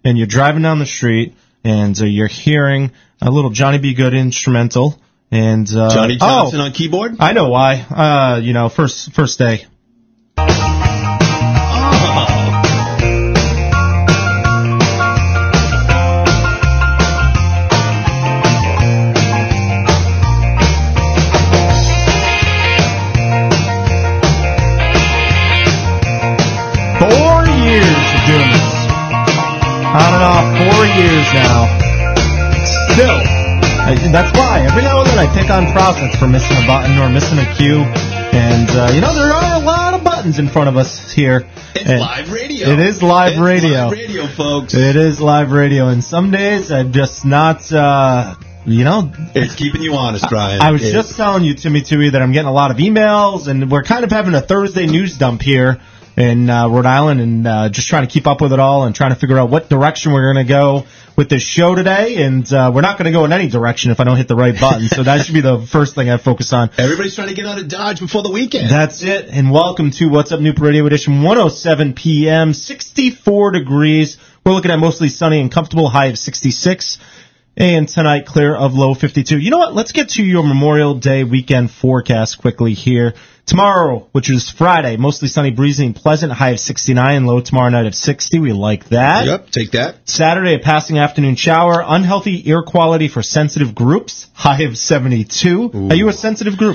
and you're driving down the street, and you're hearing a little Johnny B. Good instrumental, and Johnny Johnson on keyboard? I know why. First day. 4 years of doing this. On and off, 4 years now. Still. That's why. Every now and then I pick on Providence for missing a button or missing a cue. And, there are a lot of buttons in front of us here. It's live radio. It is live radio. It's live radio, folks. It is live radio. And some days I'm just not, It's keeping you honest, Brian. I was just telling you, Timmy Tui, that I'm getting a lot of emails, and we're kind of having a Thursday news dump here in Rhode Island, and just trying to keep up with it all and trying to figure out what direction we're going to go with this show today. And we're not going to go in any direction if I don't hit the right button, so that should be the first thing I focus on. Everybody's trying to get out of Dodge before the weekend. That's it, and welcome to What's Up Newport Radio Edition, 1:07 p.m., 64 degrees. We're looking at mostly sunny and comfortable, high of 66. And tonight, clear of low 52. You know what? Let's get to your Memorial Day weekend forecast quickly here. Tomorrow, which is Friday, mostly sunny, breezy, and pleasant, high of 69, low tomorrow night of 60. We like that. Yep, take that. Saturday, a passing afternoon shower, unhealthy air quality for sensitive groups, high of 72. Ooh. Are you a sensitive group?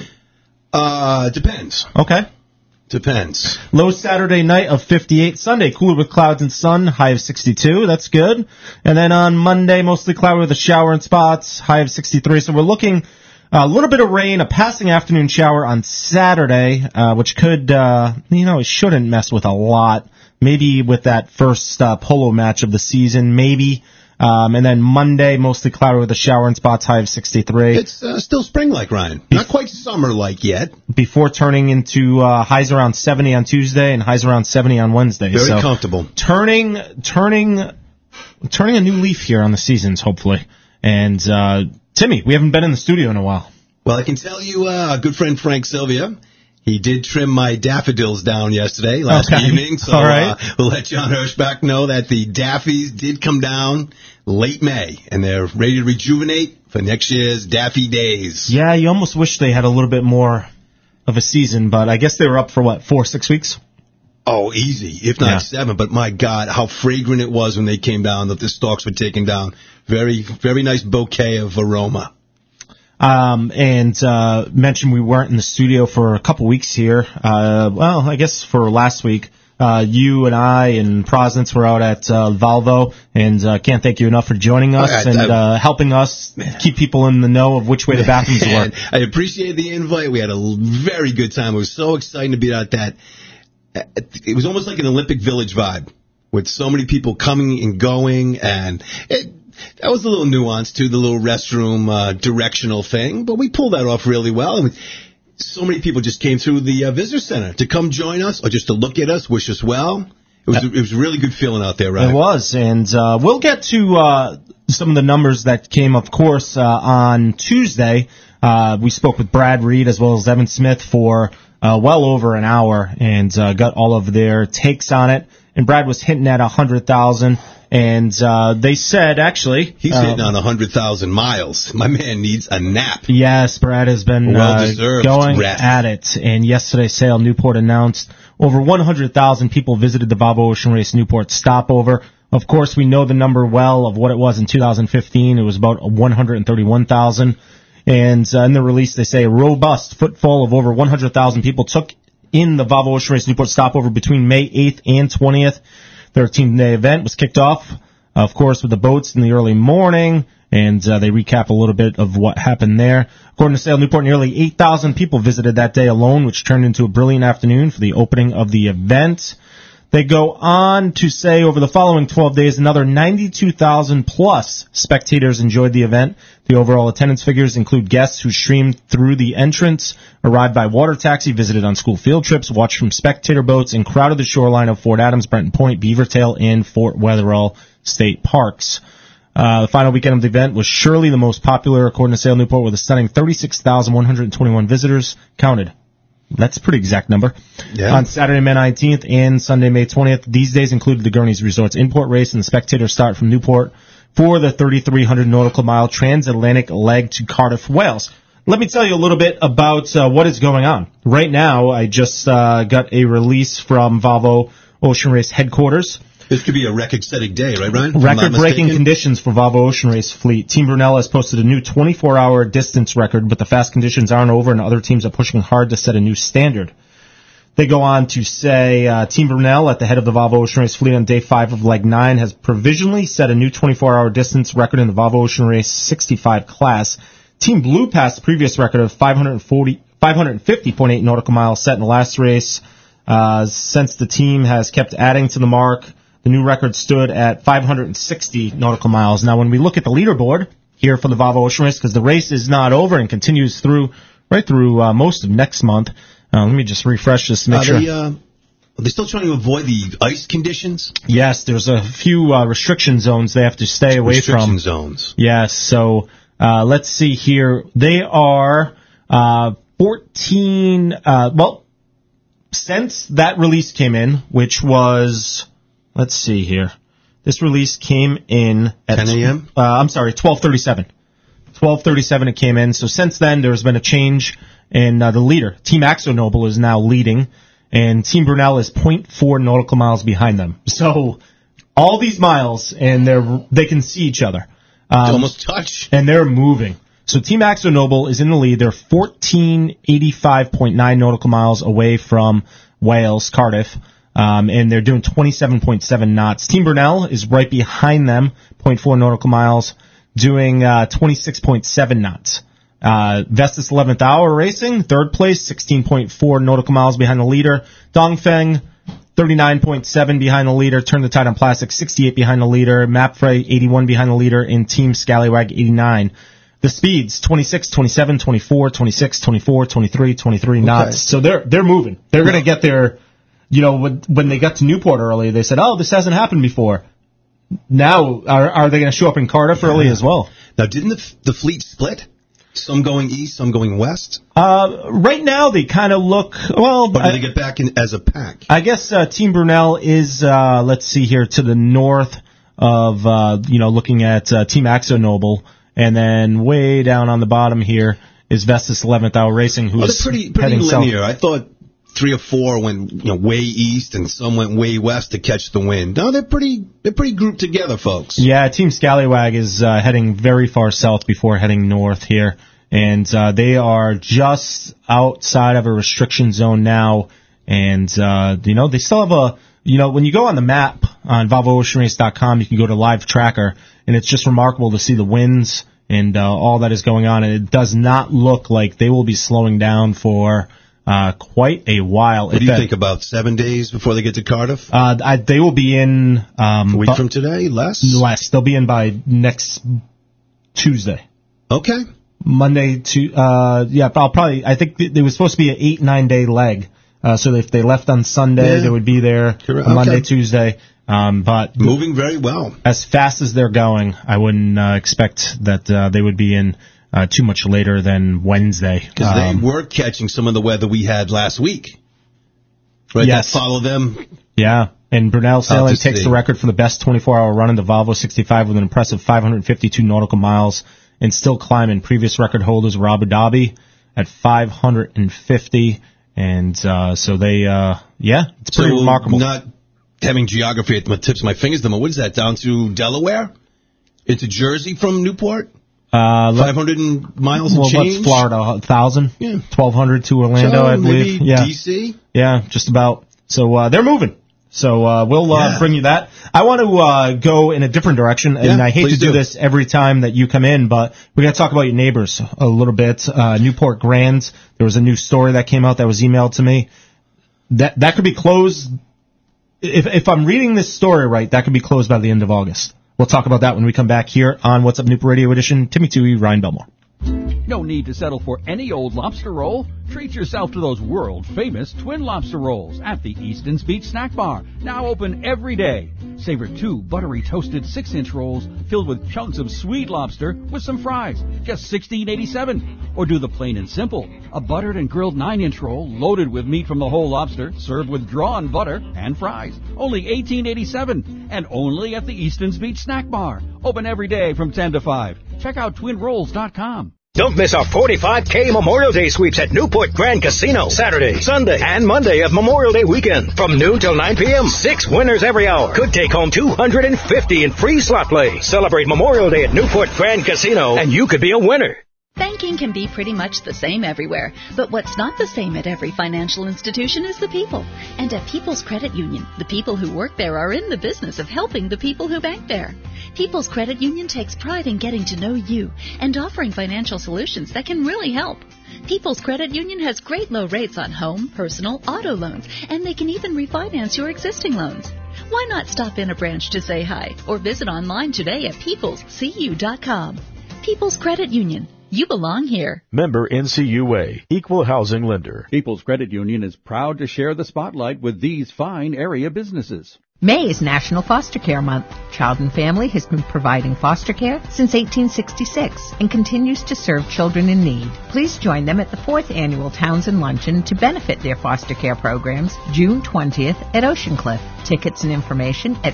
Depends. Okay. Depends. Low Saturday night of 58. Sunday, cooler with clouds and sun, high of 62. That's good. And then on Monday, mostly cloudy with a shower in spots, high of 63. So we're looking a little bit of rain, a passing afternoon shower on Saturday, which could, it shouldn't mess with a lot. Maybe with that first polo match of the season, maybe. And then Monday, mostly cloudy with a shower in spots, high of 63. It's still spring-like, Ryan. Not quite summer-like yet. Before turning into highs around 70 on Tuesday and highs around 70 on Wednesday. Very comfortable. Turning a new leaf here on the seasons, hopefully. And Timmy, we haven't been in the studio in a while. Well, I can tell you, our good friend Frank Sylvia, he did trim my daffodils down yesterday, last evening. So all right. We'll let John Hirschbach know that the daffies did come down late May, and they're ready to rejuvenate for next year's Daffy Days. Yeah, you almost wish they had a little bit more of a season, but I guess they were up for, 4-6 weeks? Oh, easy, if not 7. But my God, how fragrant it was when they came down, that the stalks were taken down. Very, very nice bouquet of aroma. Mentioned we weren't in the studio for a couple weeks here. I guess for last week. You and I and Providence were out at Volvo, and can't thank you enough for joining us and helping us keep people in the know of which way the bathrooms were. I appreciate the invite. We had a very good time. It was so exciting to be out that. It was almost like an Olympic Village vibe, with so many people coming and going, and that was a little nuance to the little restroom directional thing, but we pulled that off really well. And so many people just came through the visitor center to come join us or just to look at us, wish us well. It was a really good feeling out there, right? It was, and we'll get to some of the numbers that came, of course, on Tuesday. We spoke with Brad Reed as well as Evan Smith for well over an hour and got all of their takes on it. And Brad was hinting at 100,000. And they said, actually... He's hitting on 100,000 miles. My man needs a nap. Yes, Brad has been going at it. And yesterday, Sale Newport announced over 100,000 people visited the Volvo Ocean Race Newport stopover. Of course, we know the number well of what it was in 2015. It was about 131,000. And in the release, they say a robust footfall of over 100,000 people took in the Volvo Ocean Race Newport stopover between May 8th and 20th. 13th-day event was kicked off, of course, with the boats in the early morning, and they recap a little bit of what happened there. According to Sale Newport, nearly 8,000 people visited that day alone, which turned into a brilliant afternoon for the opening of the event. They go on to say over the following 12 days, another 92,000 plus spectators enjoyed the event. The overall attendance figures include guests who streamed through the entrance, arrived by water taxi, visited on school field trips, watched from spectator boats, and crowded the shoreline of Fort Adams, Brenton Point, Beavertail, and Fort Wetherell State Parks. The final weekend of the event was surely the most popular, according to Sale Newport, with a stunning 36,121 visitors counted. That's a pretty exact number. Yeah. On Saturday, May 19th and Sunday, May 20th. These days included the Gurney's Resorts Import Race and the Spectator Start from Newport for the 3,300 nautical mile transatlantic leg to Cardiff, Wales. Let me tell you a little bit about what is going on. Right now, I just got a release from Volvo Ocean Race headquarters. This could be a record-setting day, right, Ryan? Record-breaking conditions for Volvo Ocean Race fleet. Team Brunel has posted a new 24-hour distance record, but the fast conditions aren't over, and other teams are pushing hard to set a new standard. They go on to say, Team Brunel, at the head of the Volvo Ocean Race fleet on day 5 of Leg 9, has provisionally set a new 24-hour distance record in the Volvo Ocean Race 65 class. Team Blue passed the previous record of 550.8 nautical miles set in the last race. Since the team has kept adding to the mark, the new record stood at 560 nautical miles. Now, when we look at the leaderboard here for the Volvo Ocean Race, because the race is not over and continues right through most of next month. Let me just refresh this to make sure. Are they still trying to avoid the ice conditions? Yes, there's a few restriction zones they have to stay away from. Restriction zones. Yes, so let's see here. They are 14, since that release came in, which was... Let's see here. This release came in at 10 a.m.? 12:37. 12:37 it came in. So since then, there's been a change in the leader. Team AkzoNobel is now leading, and Team Brunel is 0.4 nautical miles behind them. So all these miles, and they can see each other. They almost touch. And they're moving. So Team AkzoNobel is in the lead. They're 1485.9 nautical miles away from Wales, Cardiff. And they're doing 27.7 knots. Team Brunel is right behind them, 0.4 nautical miles, doing 26.7 knots. Vestas 11th Hour Racing, third place, 16.4 nautical miles behind the leader. Dongfeng, 39.7 behind the leader. Turn the Tide on Plastic, 68 behind the leader. Mapfre, 81 behind the leader. And Team Scallywag, 89. The speeds, 26, 27, 24, 26, 24, 23, 23 knots. Okay. So they're moving. They're going to get there. You know, when they got to Newport early, they said, "Oh, this hasn't happened before." Now, are they going to show up in Cardiff early as well? Now, didn't the fleet split? Some going east, some going west? Right now, they kind of look, well... But do they get back in as a pack? I guess Team Brunel is, let's see here, to the north of, looking at Team AkzoNobel. And then way down on the bottom here is Vestas 11th Hour Racing, who's pretty heading linear. south. I thought 3 or 4 went way east and some went way west to catch the wind. No, they're pretty grouped together, folks. Yeah, Team Scallywag is heading very far south before heading north here, and they are just outside of a restriction zone now. And they still have when you go on the map on VolvoOceanRace.com, you can go to Live Tracker, and it's just remarkable to see the winds and all that is going on. And it does not look like they will be slowing down for quite a while. What do you think, about 7 days before they get to Cardiff? They will be in... a week from today? Less? Less. They'll be in by next Tuesday. Okay. Monday to... I think it was supposed to be an 8-9 day leg. So if they left on Sunday, they would be there Monday, Tuesday. But moving very well. As fast as they're going, I wouldn't expect that they would be in too much later than Wednesday. Because they were catching some of the weather we had last week. Right? Yes. That follow them. Yeah. And Brunel Sailing takes the record for the best 24-hour run in the Volvo 65 with an impressive 552 nautical miles and still climbing. Previous record holders were Abu Dhabi at 550. And so they, it's pretty remarkable. Not having geography at the tips of my fingers, what is that, down to Delaware? Into Jersey from Newport? 500 miles and change? What's Florida, 1,000? Yeah. 1,200 to Orlando, I believe. Maybe D.C.? Yeah, just about. So they're moving. So we'll bring you that. I want to go in a different direction, and I hate to do this every time that you come in, but we're going to talk about your neighbors a little bit. Newport Grand, there was a new story that came out that was emailed to me. That could be closed. If I'm reading this story right, that could be closed by the end of August. We'll talk about that when we come back here on What's Up Newport Radio Edition. Timmy Toohey, Ryan Belmore. No need to settle for any old lobster roll. Treat yourself to those world-famous twin lobster rolls at the Easton's Beach Snack Bar, now open every day. Savor 2 buttery toasted 6-inch rolls filled with chunks of sweet lobster with some fries, just $16.87. Or do the plain and simple, a buttered and grilled 9-inch roll loaded with meat from the whole lobster, served with drawn butter and fries, only $18.87, and only at the Easton's Beach Snack Bar, open every day from 10 to 5. Check out twinrolls.com. Don't miss our 45K Memorial Day sweeps at Newport Grand Casino. Saturday, Sunday, and Monday of Memorial Day weekend. From noon till 9 p.m. 6 winners every hour. Could take home $250 in free slot play. Celebrate Memorial Day at Newport Grand Casino, and you could be a winner. Banking can be pretty much the same everywhere, but what's not the same at every financial institution is the people. And at People's Credit Union, the people who work there are in the business of helping the people who bank there. People's Credit Union takes pride in getting to know you and offering financial solutions that can really help. People's Credit Union has great low rates on home, personal, auto loans, and they can even refinance your existing loans. Why not stop in a branch to say hi or visit online today at peoplescu.com. People's Credit Union. You belong here. Member NCUA, Equal Housing Lender. People's Credit Union is proud to share the spotlight with these fine area businesses. May is National Foster Care Month. Child and Family has been providing foster care since 1866 and continues to serve children in need. Please join them at the 4th Annual Townsend Luncheon to benefit their foster care programs June 20th at Ocean Cliff. Tickets and information at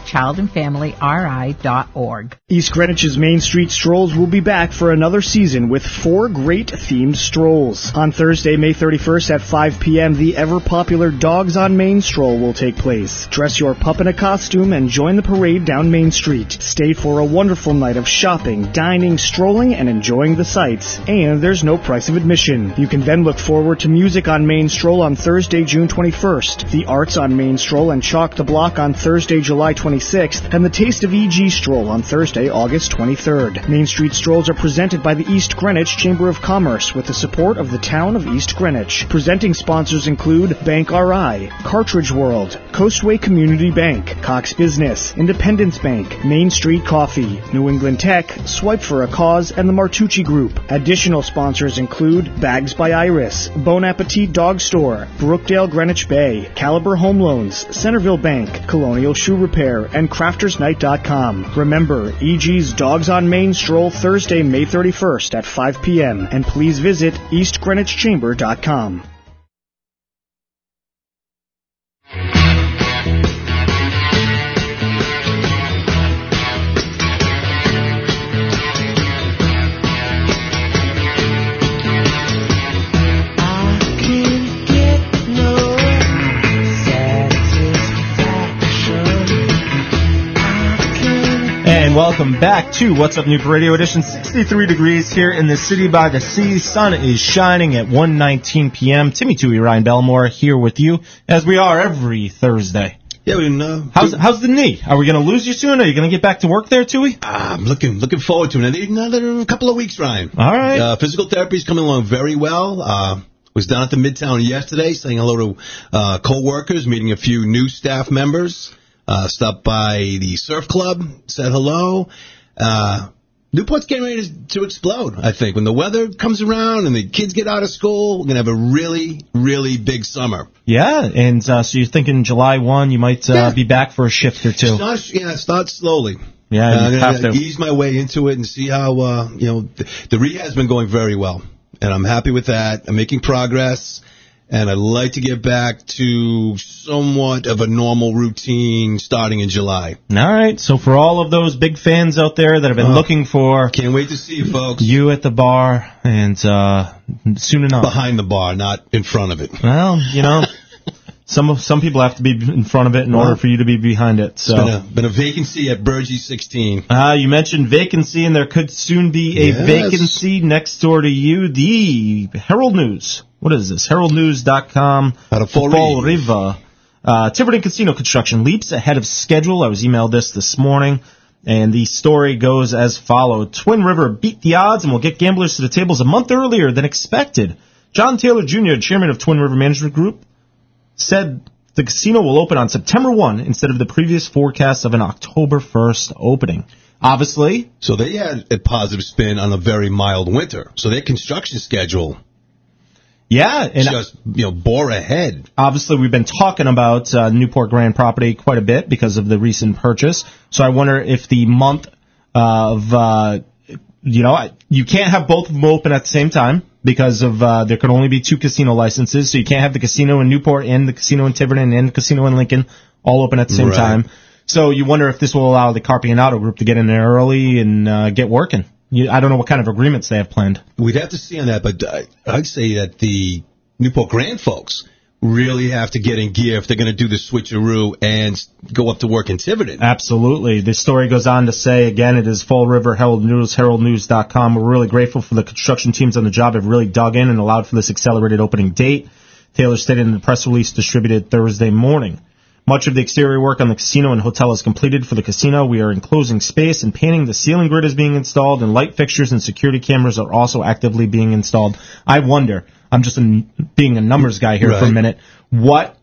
childandfamilyri.org. East Greenwich's Main Street Strolls will be back for another season with 4 great themed strolls. On Thursday, May 31st at 5 p.m., the ever-popular Dogs on Main stroll will take place. Dress your pup in a costume and join the parade down Main Street. Stay for a wonderful night of shopping, dining, strolling, and enjoying the sights. And there's no price of admission. You can then look forward to music on Main Stroll on Thursday, June 21st, the Arts on Main Stroll and Chalk the Block on Thursday, July 26th, and the Taste of EG Stroll on Thursday, August 23rd. Main Street Strolls are presented by the East Greenwich Chamber of Commerce with the support of the town of East Greenwich. Presenting sponsors include Bank RI, Cartridge World, Coastway Community Bank, Cox Business, Independence Bank, Main Street Coffee, New England Tech, Swipe for a Cause, and the Martucci Group. Additional sponsors include Bags by Iris, Bon Appetit Dog Store, Brookdale Greenwich Bay, Caliber Home Loans, Centerville Bank, Colonial Shoe Repair, and CraftersNight.com. Remember, EG's Dogs on Main Stroll Thursday, May 31st at 5 p.m. And please visit EastGreenwichChamber.com. And welcome back to What's Up Newport Radio Edition. 63 degrees here in the city by the sea. Sun is shining at 1:19 p.m. Timmy Toohey, Ryan Belmore here with you, as we are every Thursday. Yeah, we didn't know. How's the knee? Are we going to lose you soon? Are you going to get back to work there, Toohey? I'm looking forward to it. Another couple of weeks, Ryan. All right. Physical therapy is coming along very well. Was down at the Midtown yesterday, saying hello to co-workers, meeting a few new staff members. Stopped by the surf club, said hello. Newport's getting ready to explode, I think. When the weather comes around and the kids get out of school, we're going to have a really, really big summer. Yeah, and so you're thinking July 1, you might be back for a shift or two. Start slowly. Yeah, I'm have going to ease my way into it and see how, the rehab's been going very well. And I'm happy with that. I'm making progress. And I'd like to get back to somewhat of a normal routine starting in July. All right. So for all of those big fans out there that have been looking for... Can't wait to see you, folks. You at the bar, and soon enough. Behind the bar, not in front of it. Well, some people have to be in front of it in order for you to be behind it. So been a vacancy at Burgee 16. You mentioned vacancy, and there could soon be a vacancy next door to you. The Herald News. What is this? HeraldNews.com. Out of Fall River. Tiverton Casino construction leaps ahead of schedule. I was emailed this morning, and the story goes as follows. Twin River beat the odds and will get gamblers to the tables a month earlier than expected. John Taylor Jr., chairman of Twin River Management Group, said the casino will open on September 1 instead of the previous forecast of an October 1st opening. obviously. So they had a positive spin on a very mild winter. So their construction schedule, and just bore ahead. Obviously, we've been talking about Newport Grand property quite a bit because of the recent purchase. So I wonder if the month of you can't have both of them open at the same time because of there can only be 2 casino licenses. So you can't have the casino in Newport and the casino in Tiverton and the casino in Lincoln all open at the same time. So you wonder if this will allow the Carpe and Auto Group to get in there early and get working. I don't know what kind of agreements they have planned. We'd have to see on that, but I'd say that the Newport Grand folks really have to get in gear if they're going to do the switcheroo and go up to work in Tiverton. Absolutely. The story goes on to say, again, it is Fall River Herald News, heraldnews.com. We're really grateful for the construction teams on the job have really dug in and allowed for this accelerated opening date. Taylor stated in the press release distributed Thursday morning. Much of the exterior work on the casino and hotel is completed for the casino. We are enclosing space and painting. The ceiling grid is being installed, and light fixtures and security cameras are also actively being installed. I wonder, I'm just being a numbers guy here for a minute, what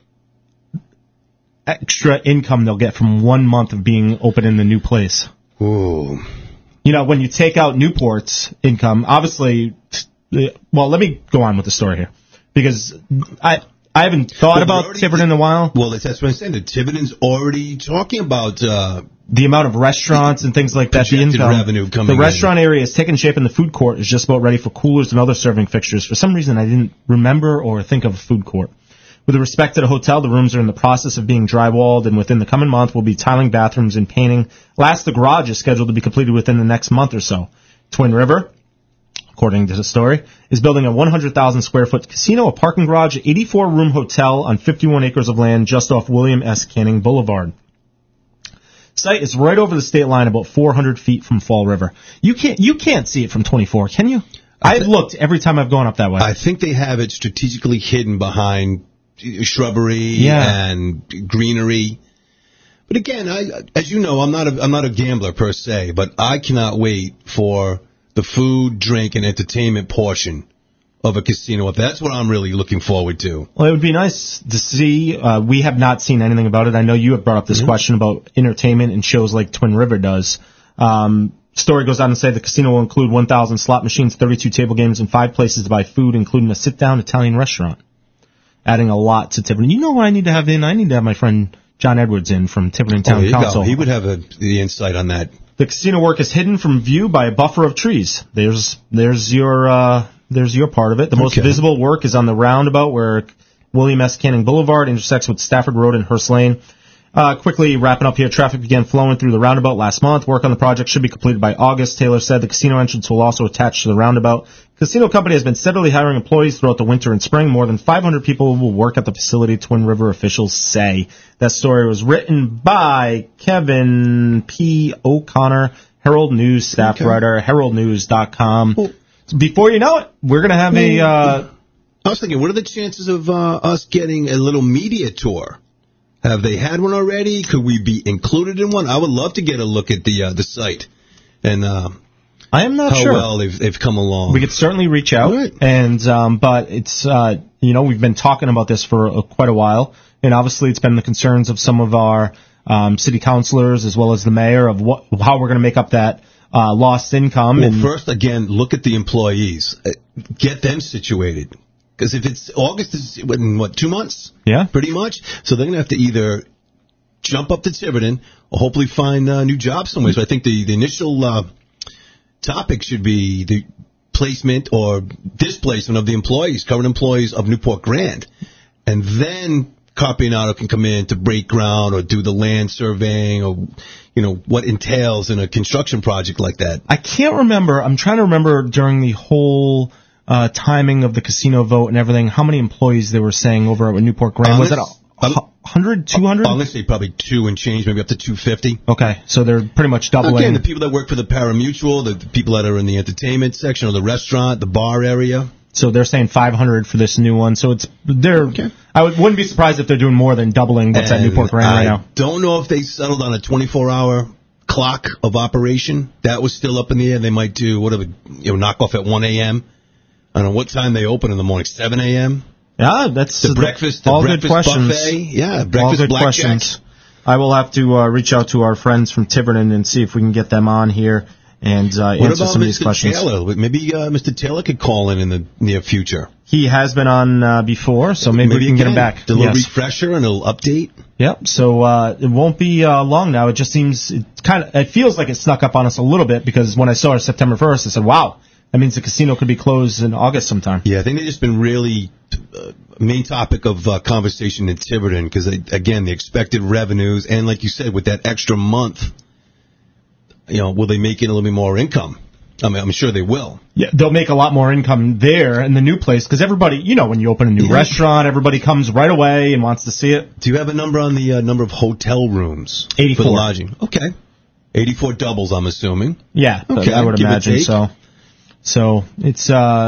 extra income they'll get from 1 month of being open in the new place. Ooh. When you take out Newport's income, obviously, well, let me go on with the story here, because I haven't thought about Tiverton in a while. Well, that's what I'm saying. The Tiverton's already talking about the amount of restaurants and things like that. The income, revenue coming. The restaurant area is taking shape, and the food court is just about ready for coolers and other serving fixtures. For some reason, I didn't remember or think of a food court. With respect to the hotel, the rooms are in the process of being drywalled, and within the coming month, we'll be tiling bathrooms and painting. Last, the garage is scheduled to be completed within the next month or so. Twin River, according to the story, is building a 100,000 square foot casino, a parking garage, 84-room hotel on 51 acres of land just off William S. Canning Boulevard. Site is right over the state line, about 400 feet from Fall River. You can't see it from 24, can you? I've looked every time I've gone up that way. I think they have it strategically hidden behind shrubbery and greenery. But again, as you know, I'm not a gambler per se, but I cannot wait for the food, drink, and entertainment portion of a casino. That's what I'm really looking forward to. Well, it would be nice to see. We have not seen anything about it. I know you have brought up this question about entertainment and shows like Twin River does. Story goes on to say the casino will include 1,000 slot machines, 32 table games, and 5 places to buy food, including a sit-down Italian restaurant. Adding a lot to Tiverton. You know what I need to have in? I need to have my friend John Edwards in from Tiverton Town Council. He would have the insight on that. The casino work is hidden from view by a buffer of trees. There's your part of it. The most visible work is on the roundabout where William S. Canning Boulevard intersects with Stafford Road and Hearst Lane. Quickly wrapping up here, traffic began flowing through the roundabout last month. Work on the project should be completed by August. Taylor said the casino entrance will also attach to the roundabout. Casino company has been steadily hiring employees throughout the winter and spring. More than 500 people will work at the facility, Twin River officials say. That story was written by Kevin P. O'Connor, Herald News staff writer, heraldnews.com. Well, before you know it, we're going to have I was thinking, what are the chances of us getting a little media tour? Have they had one already? Could we be included in one? I would love to get a look at the site and I am not sure how well they've come along. We could certainly reach out, and but it's we've been talking about this for quite a while, and obviously it's been the concerns of some of our city councilors as well as the mayor of how we're going to make up that lost income. Well, first, again, look at the employees, get them situated. Because if it's August, is in 2 months? Yeah. Pretty much. So they're going to have to either jump up to Tiverton or hopefully find new jobs somewhere. So I think the initial topic should be the placement or displacement of the employees, current employees of Newport Grand. And then Carpe and Auto can come in to break ground or do the land surveying or, what entails in a construction project like that. I can't remember. I'm trying to remember during the whole timing of the casino vote and everything, how many employees they were saying over at Newport Grand? Was it 100, 200? I'm going to say probably 2 and change, maybe up to 250. Okay, so they're pretty much doubling. Again, the people that work for the Parimutuel, the people that are in the entertainment section or the restaurant, the bar area. So they're saying 500 for this new one. So I wouldn't be surprised if they're doing more than doubling what's at Newport Grand right now. I don't know if they settled on a 24-hour clock of operation. That was still up in the air. They might do knock off at 1 a.m. I don't know what time they open in the morning. 7 a.m. Yeah, that's the breakfast. All breakfast good questions. Buffet. Yeah, breakfast all good blackjack. Questions. I will have to reach out to our friends from Tiverton and see if we can get them on here and answer some of these questions. Taylor? Maybe Mr. Taylor could call in the near future. He has been on before, so maybe we can get him back. A little refresher and a little update. Yep. So it won't be long now. It just seems it feels like it snuck up on us a little bit, because when I saw it September 1st, I said, "Wow, that means the casino could be closed in August sometime." Yeah, I think they've just been really main topic of conversation in Tiverton, because again, the expected revenues, and like you said, with that extra month, will they make it a little bit more income? I mean, I'm sure they will. Yeah, they'll make a lot more income there in the new place, because everybody, when you open a new restaurant, everybody comes right away and wants to see it. Do you have a number on the number of hotel rooms 84 for the lodging? Okay. 84 doubles, I'm assuming. Yeah, okay, I would imagine so. So it's,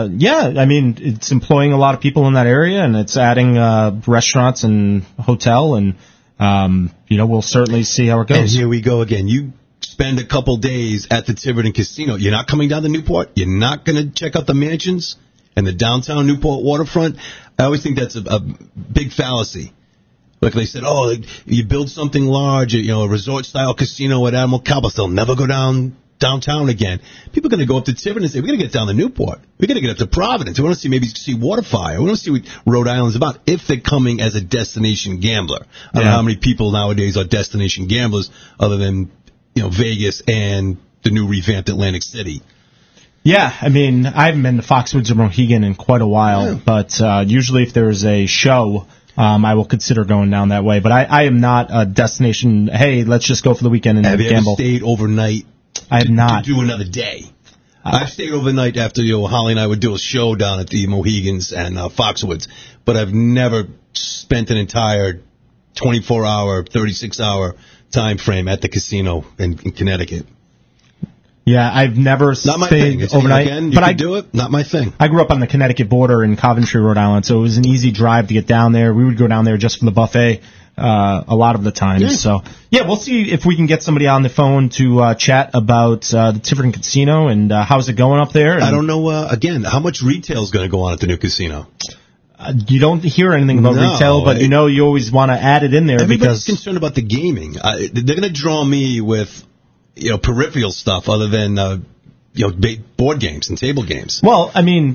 it's employing a lot of people in that area, and it's adding restaurants and hotel, and, we'll certainly see how it goes. And here we go again. You spend a couple days at the Tiverton Casino. You're not coming down to Newport. You're not going to check out the mansions and the downtown Newport waterfront. I always think that's a big fallacy. Like they said, you build something large, a resort-style casino at Admiral Cowboys, they'll never go downtown again. People are going to go up to Tiverton and say, we got to get down to Newport. We got to get up to Providence. We want to see Waterfire. We want to see what Rhode Island's about, if they're coming as a destination gambler. I don't know how many people nowadays are destination gamblers other than Vegas and the new revamped Atlantic City. Yeah, I mean, I haven't been to Foxwoods or Mohegan in quite a while, but usually if there's a show, I will consider going down that way. But I am not a destination, hey, let's just go for the weekend and gamble. Have you ever stayed overnight? I have not. To do another day. I've stayed overnight after Holly and I would do a show down at the Mohegans and Foxwoods, but I've never spent an entire 24-hour, 36-hour time frame at the casino in Connecticut. Yeah, I've never stayed overnight. Again, but I do it. Not my thing. I grew up on the Connecticut border in Coventry, Rhode Island, so it was an easy drive to get down there. We would go down there just for the buffet a lot of the time. Yeah. So, we'll see if we can get somebody on the phone to chat about the Tiverton Casino and how's it going up there. And I don't know, again, how much retail is going to go on at the new casino? You don't hear anything about retail, but you always want to add it in there. Everybody's concerned about the gaming. They're going to draw me with peripheral stuff other than board games and table games. Well, I mean,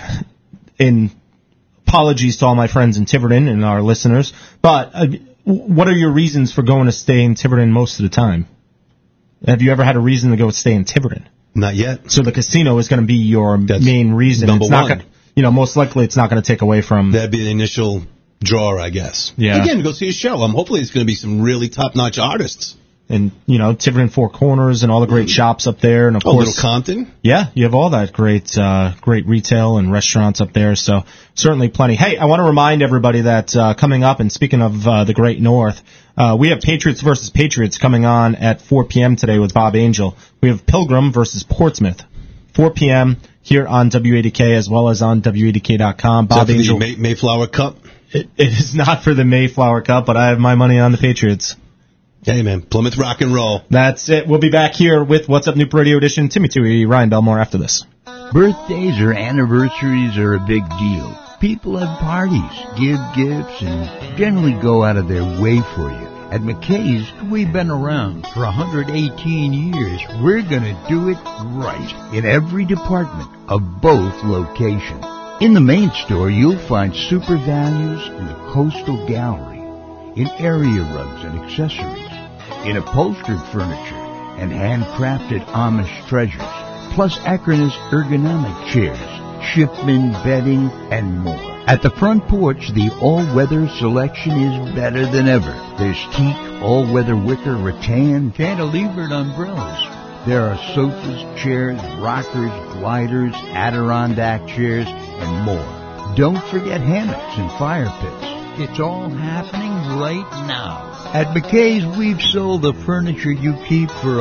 apologies to all my friends in Tiverton and our listeners, but what are your reasons for going to stay in Tiverton most of the time? Have you ever had a reason to go stay in Tiverton? Not yet. So the casino is going to be your main reason. Number one. Most likely it's not going to take away from... That'd be the initial draw, I guess. Yeah. Again, go see a show. Hopefully it's going to be some really top-notch artists. And, Tiverton Four Corners and all the great shops up there. And, of course... Little Compton? Yeah, you have all that great retail and restaurants up there. So certainly plenty. Hey, I want to remind everybody that coming up, and speaking of the Great North, we have Patriots versus Patriots coming on at 4 p.m. today with Bob Angel. We have Pilgrim versus Portsmouth, 4 p.m. here on WADK as well as on WADK.com. Bob Angel. The Mayflower Cup? It is not for the Mayflower Cup, but I have my money on the Patriots. Hey, man, Plymouth rock and roll. That's it. We'll be back here with What's Up Newport Radio Edition. Timmy Tui, Ryan Belmore after this. Birthdays or anniversaries are a big deal. People have parties, give gifts, and generally go out of their way for you. At McKay's, we've been around for 118 years. We're going to do it right in every department of both locations. In the main store, you'll find super values in the Coastal Gallery, in area rugs and accessories, in upholstered furniture and handcrafted Amish treasures, plus Acronis ergonomic chairs, Shipman bedding, and more. At the front porch, the all-weather selection is better than ever. There's teak, all-weather wicker, rattan, cantilevered umbrellas. There are sofas, chairs, rockers, gliders, Adirondack chairs, and more. Don't forget hammocks and fire pits. It's all happening right now. At McKay's, we've sold the furniture you keep for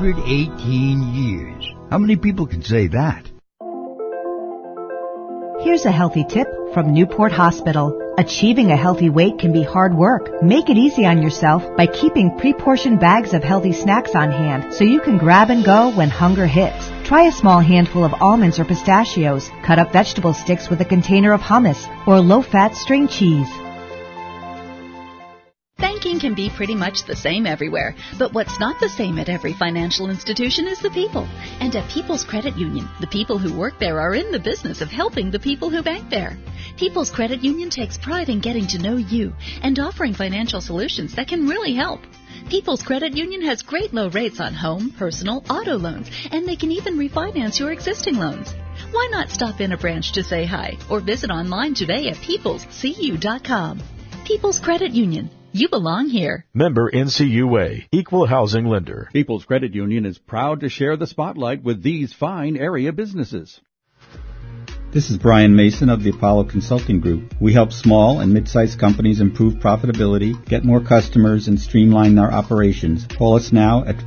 118 years. How many people can say that? Here's a healthy tip from Newport Hospital. Achieving a healthy weight can be hard work. Make it easy on yourself by keeping pre-portioned bags of healthy snacks on hand so you can grab and go when hunger hits. Try a small handful of almonds or pistachios. Cut up vegetable sticks with a container of hummus or low-fat string cheese. Thanking Everything can be pretty much the same everywhere, but what's not the same at every financial institution is the people. And at People's Credit Union, the people who work there are in the business of helping the people who bank there. People's Credit Union takes pride in getting to know you and offering financial solutions that can really help. People's Credit Union has great low rates on home, personal, auto loans, and they can even refinance your existing loans. Why not stop in a branch to say hi or visit online today at peoplescu.com. People's Credit Union. You belong here. Member NCUA, Equal Housing Lender. People's Credit Union is proud to share the spotlight with these fine area businesses. This is Brian Mason of the Apollo Consulting Group. We help small and mid-sized companies improve profitability, get more customers, and streamline their operations. Call us now at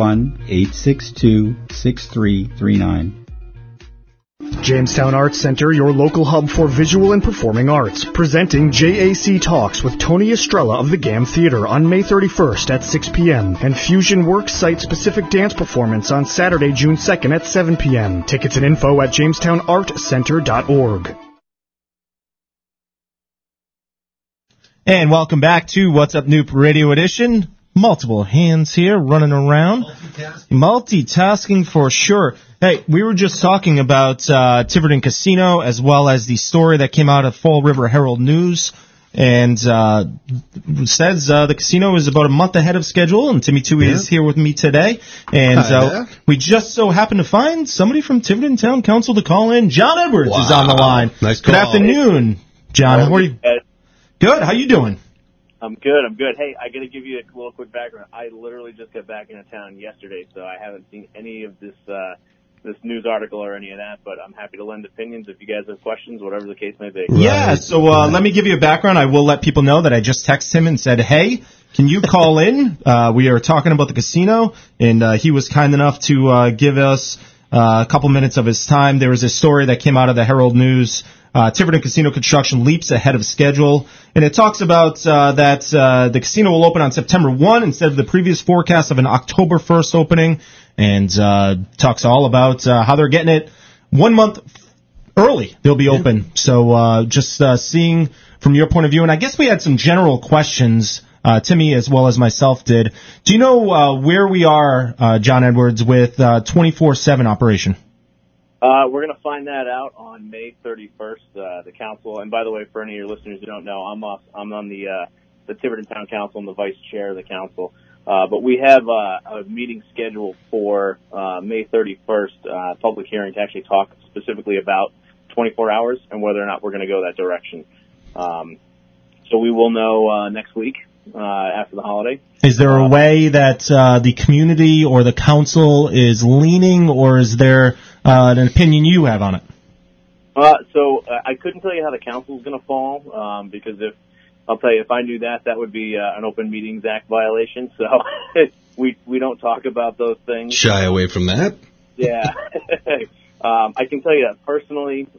401-862-6339. Jamestown Arts Center, your local hub for visual and performing arts, presenting JAC Talks with Tony Estrella of the GAM Theater on May 31st at 6 p.m. and Fusion Works site-specific dance performance on Saturday, June 2nd at 7 p.m. Tickets and info at jamestownartcenter.org. And welcome back to What's Up Noop Radio Edition. Multiple hands here running around. Multitasking for sure. Hey, we were just talking about Tiverton Casino as well as the story that came out of Fall River Herald News. And says the casino is about a month ahead of schedule, and Timmy Tui is here with me today. And we just so happen to find somebody from Tiverton Town Council to call in. John Edwards is on the line. Nice call. Good afternoon, John. How are you? Good. How you doing? I'm good. Hey, I got to give you a little quick background. I literally just got back into town yesterday, so I haven't seen any of this news article or any of that, but I'm happy to lend opinions if you guys have questions, whatever the case may be. Yeah, so let me give you a background. I will let people know that I just texted him and said, hey, can you call in? We are talking about the casino, and he was kind enough to give us a couple minutes of his time. There was a story that came out of the Herald News. Tiverton Casino construction leaps ahead of schedule. And it talks about that the casino will open on September 1 instead of the previous forecast of an October 1st opening. And talks all about how they're getting it 1 month early. They'll be open. So just seeing from your point of view. And I guess we had some general questions, Timmy as well as myself did. Do you know where we are, John Edwards, with 24/7 operation? We're going to find that out on May 31st. The council, and by the way, for any of your listeners who don't know, I'm on the Tiverton Town Council. I'm the vice chair of the council. But we have a meeting scheduled for May 31st, public hearing to actually talk specifically about 24 hours and whether or not we're going to go that direction. So we will know next week after the holiday. Is there a way that the community or the council is leaning, or is there an opinion you have on it? So I couldn't tell you how the council is going to fall because I'll tell you, if I knew that would be an Open Meetings Act violation. So we don't talk about those things. Shy away from that. Yeah. I can tell you that personally,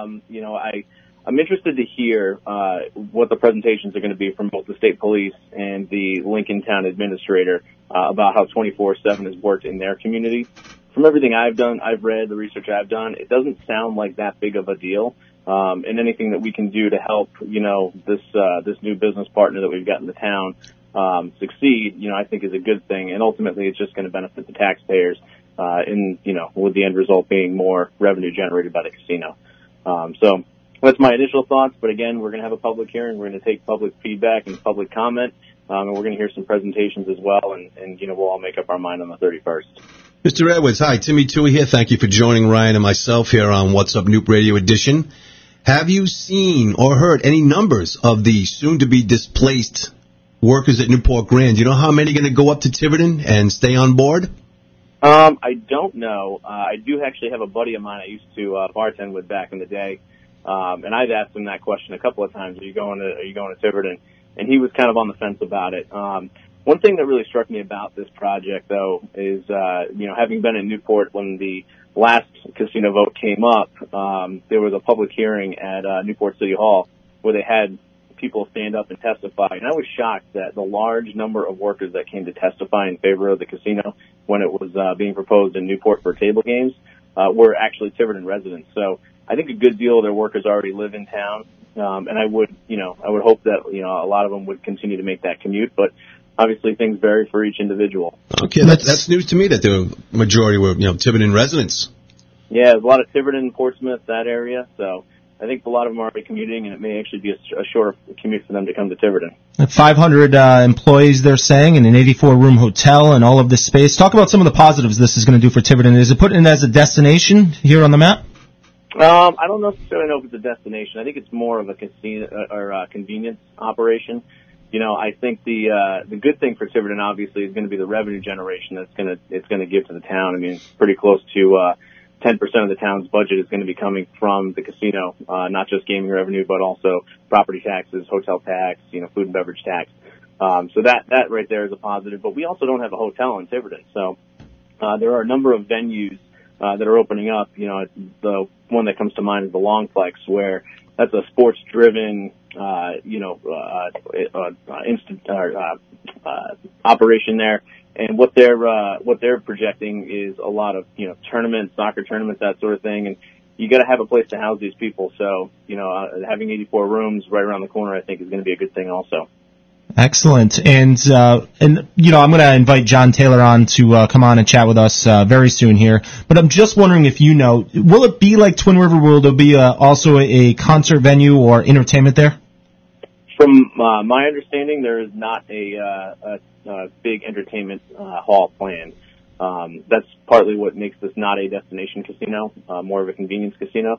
I'm interested to hear what the presentations are going to be from both the state police and the Lincoln Town administrator about how 24/7 has worked in their community. From everything I've read, the research I've done, it doesn't sound like that big of a deal. And anything that we can do to help, this new business partner that we've got in the town succeed, I think is a good thing. And ultimately, it's just going to benefit the taxpayers, with the end result being more revenue generated by the casino. So that's my initial thoughts. But again, we're going to have a public hearing. We're going to take public feedback and public comment, and we're going to hear some presentations as well. And we'll all make up our mind on the 31st. Mr. Edwards, hi, Timmy Tui here. Thank you for joining Ryan and myself here on What's Up Noop Radio Edition. Have you seen or heard any numbers of the soon-to-be displaced workers at Newport Grand? Do you know how many are going to go up to Tiverton and stay on board? I don't know. I do actually have a buddy of mine I used to bartend with back in the day, and I've asked him that question a couple of times. Are you going to Tiverton? And he was kind of on the fence about it. One thing that really struck me about this project, though, is, having been in Newport when the last casino vote came up, there was a public hearing at Newport City Hall where they had people stand up and testify. And I was shocked that the large number of workers that came to testify in favor of the casino when it was being proposed in Newport for table games were actually Tiverton residents. So I think a good deal of their workers already live in town. And I would hope that, a lot of them would continue to make that commute, but obviously things vary for each individual. Okay, that's news to me that the majority were, Tiverton residents. Yeah, there's a lot of Tiverton, Portsmouth, that area, so I think a lot of them are already commuting, and it may actually be a shorter commute for them to come to Tiverton. 500 employees, they're saying, in an 84-room hotel and all of this space. Talk about some of the positives this is going to do for Tiverton. Is it put in as a destination here on the map? I don't necessarily know if it's a destination. I think it's more of a casino or convenience operation. I think the good thing for Tiverton obviously is going to be the revenue generation it's going to give to the town. I mean, it's pretty close to 10% of the town's budget is going to be coming from the casino, not just gaming revenue, but also property taxes, hotel tax, food and beverage tax. So that right there is a positive. But we also don't have a hotel in Tiverton, so there are a number of venues that are opening up. The one that comes to mind is the Longplex, where that's a sports-driven, operation there. And what they're projecting is a lot of, tournaments, soccer tournaments, that sort of thing. And you got to have a place to house these people. So, having 84 rooms right around the corner, I think, is going to be a good thing also. Excellent. And I'm going to invite John Taylor on to come on and chat with us very soon here. But I'm just wondering if will it be like Twin River? Will there be also a concert venue or entertainment there? From my understanding, there is not a big entertainment hall planned. That's partly what makes this not a destination casino, more of a convenience casino.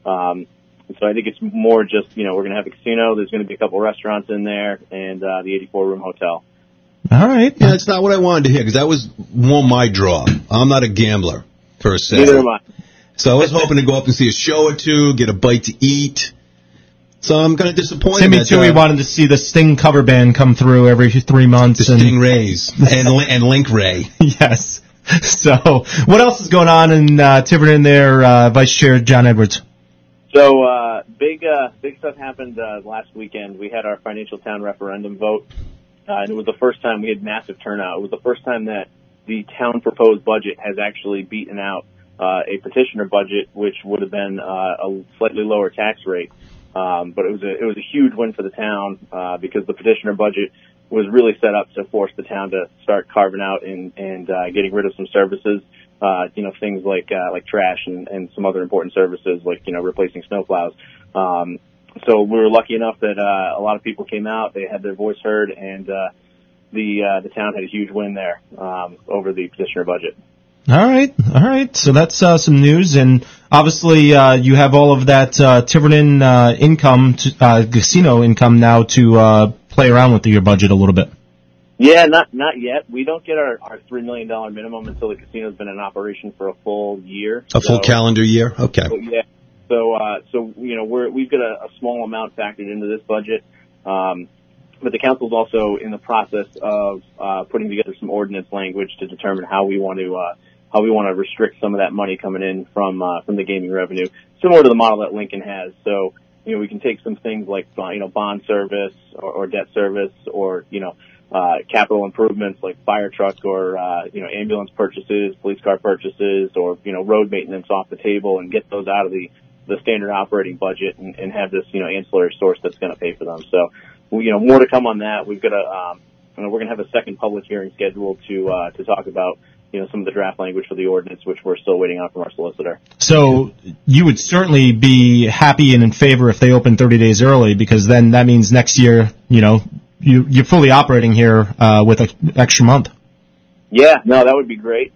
So I think it's more just, we're going to have a casino, there's going to be a couple restaurants in there, and the 84-room hotel. All right. Yeah, that's not what I wanted to hear, because that was more my draw. I'm not a gambler, per se. Neither am I. So I was hoping to go up and see a show or two, get a bite to eat. So I'm kind of disappointed. Timmy Toohey wanted to see the Sting cover band come through every 3 months. The Sting Rays and Link Ray. Yes. So what else is going on in Tiverton there, Vice Chair John Edwards? So big stuff happened last weekend. We had our Financial Town referendum vote, and it was the first time we had massive turnout. It was the first time that the town proposed budget has actually beaten out a petitioner budget, which would have been a slightly lower tax rate. But it was a huge win for the town because the petitioner budget was really set up to force the town to start carving out and getting rid of some services. Things like trash and some other important services like, replacing snowplows. So we were lucky enough that, a lot of people came out, they had their voice heard, and, the town had a huge win there, over the petitioner budget. All right. So that's, some news, and obviously, you have all of that, Tiverton, income, casino income now to, play around with your budget a little bit. Yeah, not yet. We don't get our $3 million minimum until the casino's been in operation for a full year. Full calendar year? Okay. Yeah. So we've got a small amount factored into this budget. But the council's also in the process of putting together some ordinance language to determine how we want to restrict some of that money coming in from the gaming revenue, similar to the model that Lincoln has. So, we can take some things like bond service or debt service or capital improvements like fire truck or, ambulance purchases, police car purchases, or, road maintenance off the table and get those out of the standard operating budget and have this, ancillary source that's going to pay for them. So, more to come on that. We've got we're going to have a second public hearing scheduled to talk about, some of the draft language for the ordinance, which we're still waiting on from our solicitor. So you would certainly be happy and in favor if they open 30 days early, because then that means next year, you're fully operating here with an extra month. Yeah, no, that would be great.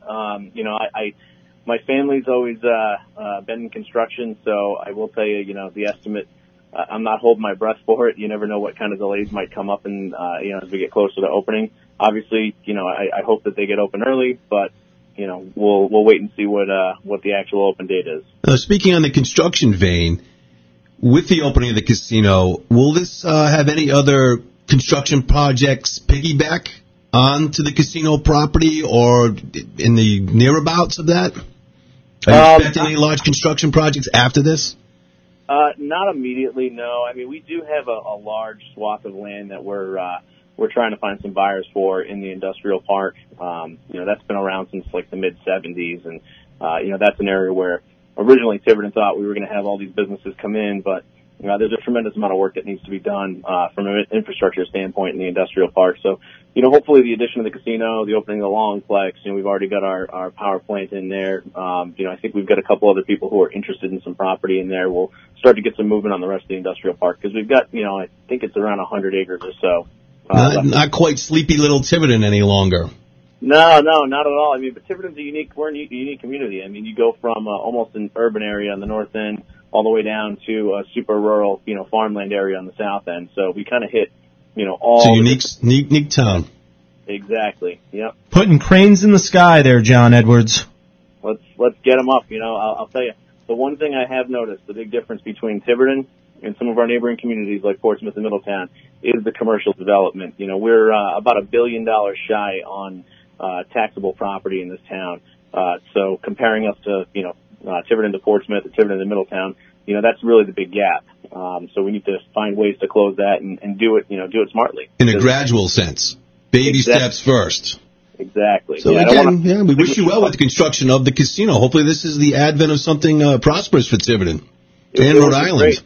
My family's always been in construction, so I will tell you, the estimate. I'm not holding my breath for it. You never know what kind of delays might come up, and as we get closer to opening. Obviously, I hope that they get open early, but we'll wait and see what the actual open date is. Speaking on the construction vein, with the opening of the casino, will this have any other construction projects piggyback onto the casino property or in the nearabouts of that? Are you expecting any large construction projects after this? Not immediately, no. I mean, we do have a large swath of land that we're trying to find some buyers for in the industrial park. That's been around since like the mid 70s, and that's an area where originally Tiverton thought we were going to have all these businesses come in, but there's a tremendous amount of work that needs to be done from an infrastructure standpoint in the industrial park. So, hopefully the addition of the casino, the opening of the Longplex, we've already got our power plant in there. I think we've got a couple other people who are interested in some property in there. We'll start to get some movement on the rest of the industrial park because we've got, I think it's around 100 acres or so. Not quite sleepy little Tiverton any longer. No, not at all. But Tiverton's we're a unique community. You go from almost an urban area on the north end all the way down to a super rural, farmland area on the south end. So we kind of hit, all. It's a unique town. Exactly. Yep. Putting cranes in the sky there, John Edwards. Let's get them up. I'll tell you, the one thing I have noticed, the big difference between Tiverton and some of our neighboring communities like Portsmouth and Middletown is the commercial development. We're about $1 billion shy on taxable property in this town. So comparing us to, Tiverton to Portsmouth or Tiverton to Middletown, that's really the big gap. So we need to find ways to close that and do it smartly. In a gradual sense. Baby steps first. Exactly. So we wish you well with the construction of the casino. Hopefully this is the advent of something prosperous for Tiverton and Rhode Island.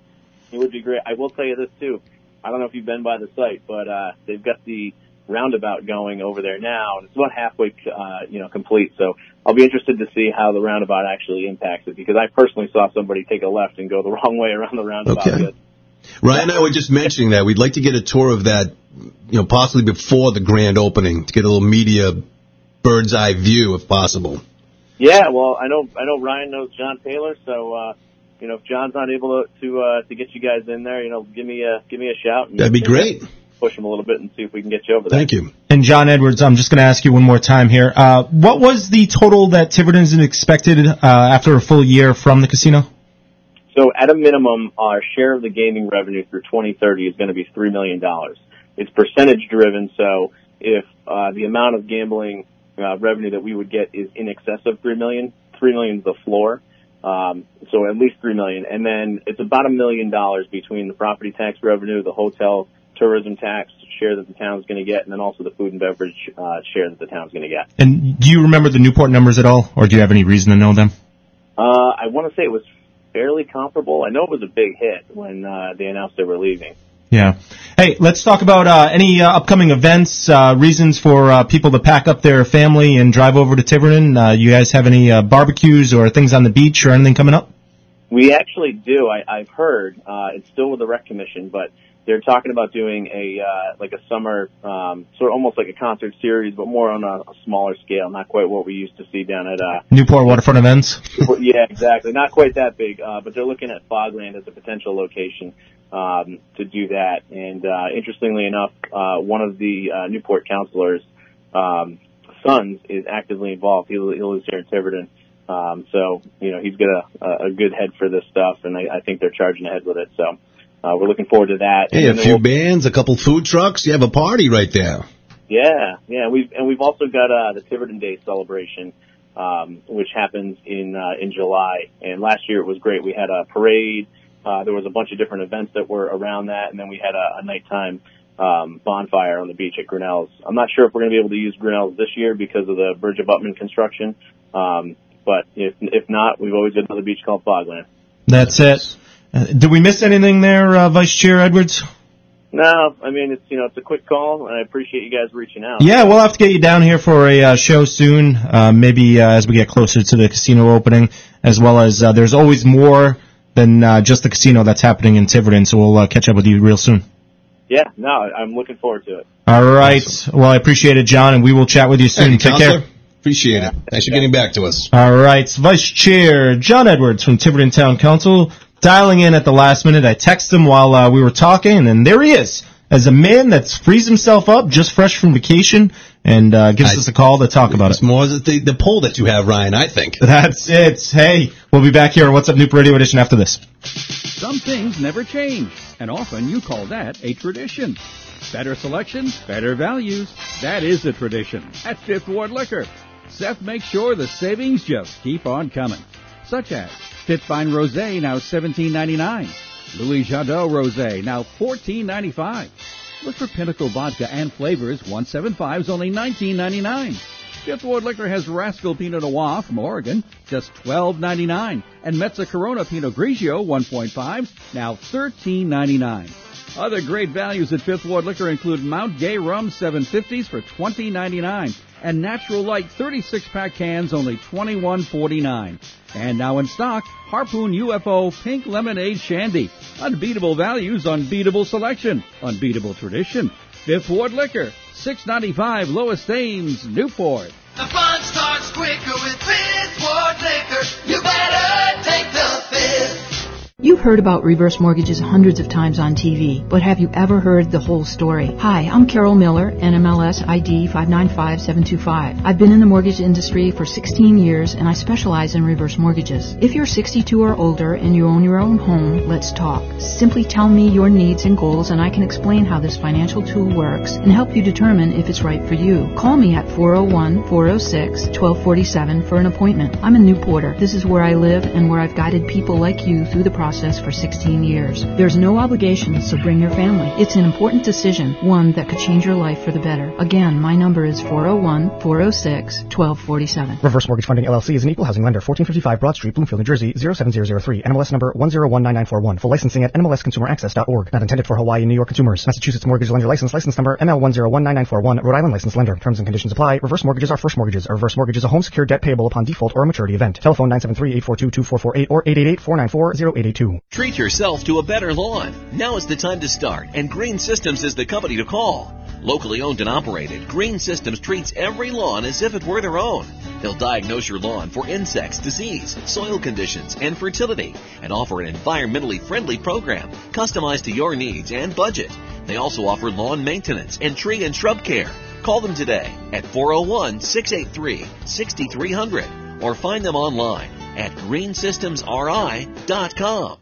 It would be great. I will tell you this, too. I don't know if you've been by the site, but they've got the roundabout going over there now, and it's about halfway, complete. So I'll be interested to see how the roundabout actually impacts it, because I personally saw somebody take a left and go the wrong way around the roundabout. Okay. Ryan and I were just mentioning that. We'd like to get a tour of that, possibly before the grand opening, to get a little media bird's eye view, if possible. Yeah, well, I know Ryan knows John Taylor, so if John's not able to get you guys in there, give me a shout. And that'd be great. Push him a little bit and see if we can get you over there. Thank you. And John Edwards, I'm just going to ask you one more time here. What was the total that Tiverton's expected after a full year from the casino? So at a minimum, our share of the gaming revenue through 2030 is going to be $3 million. It's percentage driven, so if the amount of gambling revenue that we would get is in excess of $3 million, $3 million is the floor. So at least $3 million. And then it's about $1 million between the property tax revenue, the hotel tourism tax share that the town's going to get, and then also the food and beverage share that the town's going to get. And do you remember the Newport numbers at all, or do you have any reason to know them? I want to say it was fairly comparable. I know it was a big hit when they announced they were leaving. Yeah. Hey, let's talk about any upcoming events, reasons for people to pack up their family and drive over to Tiverton. You guys have any barbecues or things on the beach or anything coming up? We actually do. I've heard. It's still with the Rec Commission, but they're talking about doing a summer, sort of almost like a concert series, but more on a smaller scale, not quite what we used to see down at Newport Waterfront Events. Yeah, exactly. Not quite that big, but they're looking at Fogland as a potential location to do that. And interestingly enough, one of the Newport councilors' sons is actively involved. He lives here in Tiverton. So he's got a good head for this stuff, and I think they're charging ahead with it. So. We're looking forward to that. Hey, a few bands, a couple food trucks. You have a party right there. Yeah. We've also got the Tiverton Day celebration, which happens in July. And last year it was great. We had a parade. There was a bunch of different events that were around that, and then we had a nighttime bonfire on the beach at Grinnell's. I'm not sure if we're going to be able to use Grinnell's this year because of the bridge abutment construction. But if not, we've always got another beach called Fogland. That's it. Did we miss anything there, Vice Chair Edwards? No, it's a quick call, and I appreciate you guys reaching out. Yeah, we'll have to get you down here for a show soon, maybe as we get closer to the casino opening, as well as there's always more than just the casino that's happening in Tiverton, so we'll catch up with you real soon. Yeah, no, I'm looking forward to it. All right. Awesome. Well, I appreciate it, John, and we will chat with you soon. Take care. Appreciate it. Thanks for getting back to us. All right. Vice Chair John Edwards from Tiverton Town Council. Dialing in at the last minute. I texted him while we were talking, and there he is, as a man that's frees himself up, just fresh from vacation, and gives us a call to talk about it. It's more the poll that you have, Ryan, I think. That's it. Hey, we'll be back here on What's Up Newport Radio Edition after this. Some things never change, and often you call that a tradition. Better selection, better values. That is a tradition at Fifth Ward Liquor. Seth makes sure the savings just keep on coming, such as Fitfine Rosé, now $17.99. Louis Jadot Rosé, now $14.95. Look for Pinnacle Vodka and Flavors, 175's only $19.99. Fifth Ward Liquor has Rascal Pinot Noir from Oregon, just $12.99, and Mezza Corona Pinot Grigio 1.5, now $13.99. Other great values at Fifth Ward Liquor include Mount Gay Rum 750s for $20.99, and Natural Light 36-pack cans only $21.49. And now in stock, Harpoon UFO Pink Lemonade Shandy. Unbeatable values, unbeatable selection, unbeatable tradition. Fifth Ward Liquor, $6.95, lowest Ames, Newport. The fun starts quicker with Fifth Ward Liquor. You better take the Fifth. You've heard about reverse mortgages hundreds of times on TV, but have you ever heard the whole story? Hi, I'm Carol Miller, NMLS ID 595725. I've been in the mortgage industry for 16 years, and I specialize in reverse mortgages. If you're 62 or older and you own your own home, let's talk. Simply tell me your needs and goals, and I can explain how this financial tool works and help you determine if it's right for you. Call me at 401-406-1247 for an appointment. I'm a Newporter. This is where I live and where I've guided people like you through the process for 16 years. There's no obligation, so bring your family. It's an important decision, one that could change your life for the better. Again, my number is 401-406-1247. Reverse Mortgage Funding LLC is an equal housing lender, 1455 Broad Street, Bloomfield, New Jersey, 07003, NMLS number 1019941. Full licensing at nmlsconsumeraccess.org. Not intended for Hawaii and New York consumers. Massachusetts Mortgage Lender License number ML1019941. Rhode Island license lender. Terms and conditions apply. Reverse mortgages are first mortgages. A reverse mortgage is a home secured debt payable upon default or a maturity event. Telephone 973-842-2448 or 888-494-0882. Treat yourself to a better lawn. Now is the time to start, and Green Systems is the company to call. Locally owned and operated, Green Systems treats every lawn as if it were their own. They'll diagnose your lawn for insects, disease, soil conditions, and fertility, and offer an environmentally friendly program customized to your needs and budget. They also offer lawn maintenance and tree and shrub care. Call them today at 401-683-6300 or find them online at greensystemsri.com.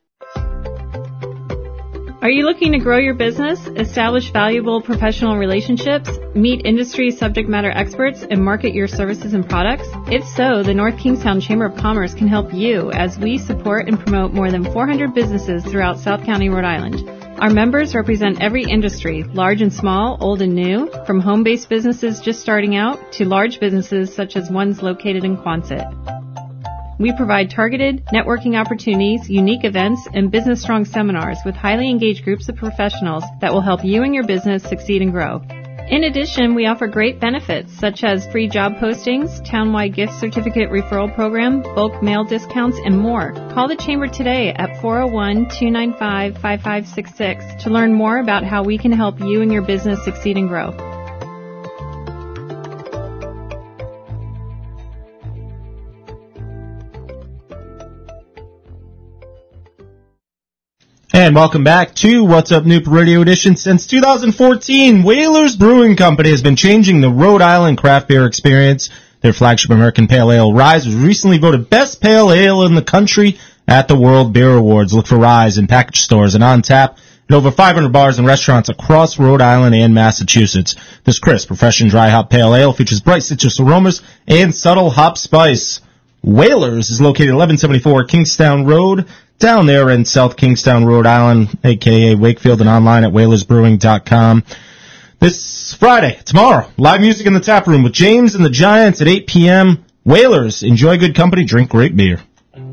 Are you looking to grow your business, establish valuable professional relationships, meet industry subject matter experts, and market your services and products? If so, the North Kingstown Chamber of Commerce can help you as we support and promote more than 400 businesses throughout South County, Rhode Island. Our members represent every industry, large and small, old and new, from home-based businesses just starting out to large businesses such as ones located in Quonset. We provide targeted networking opportunities, unique events, and business strong seminars with highly engaged groups of professionals that will help you and your business succeed and grow. In addition, we offer great benefits such as free job postings, townwide gift certificate referral program, bulk mail discounts, and more. Call the Chamber today at 401-295-5566 to learn more about how we can help you and your business succeed and grow. And welcome back to What's Up Noop Radio Edition. Since 2014, Whalers Brewing Company has been changing the Rhode Island craft beer experience. Their flagship American Pale Ale, Rise, was recently voted Best Pale Ale in the country at the World Beer Awards. Look for Rise in package stores and on tap at over 500 bars and restaurants across Rhode Island and Massachusetts. This crisp, refreshing dry hop pale ale features bright citrus aromas and subtle hop spice. Whalers is located at 1174 Kingstown Road, down there in South Kingstown, Rhode Island, a.k.a. Wakefield, and online at whalersbrewing.com. This Friday, tomorrow, live music in the tap room with James and the Giants at 8 p.m. Whalers, enjoy good company, drink great beer.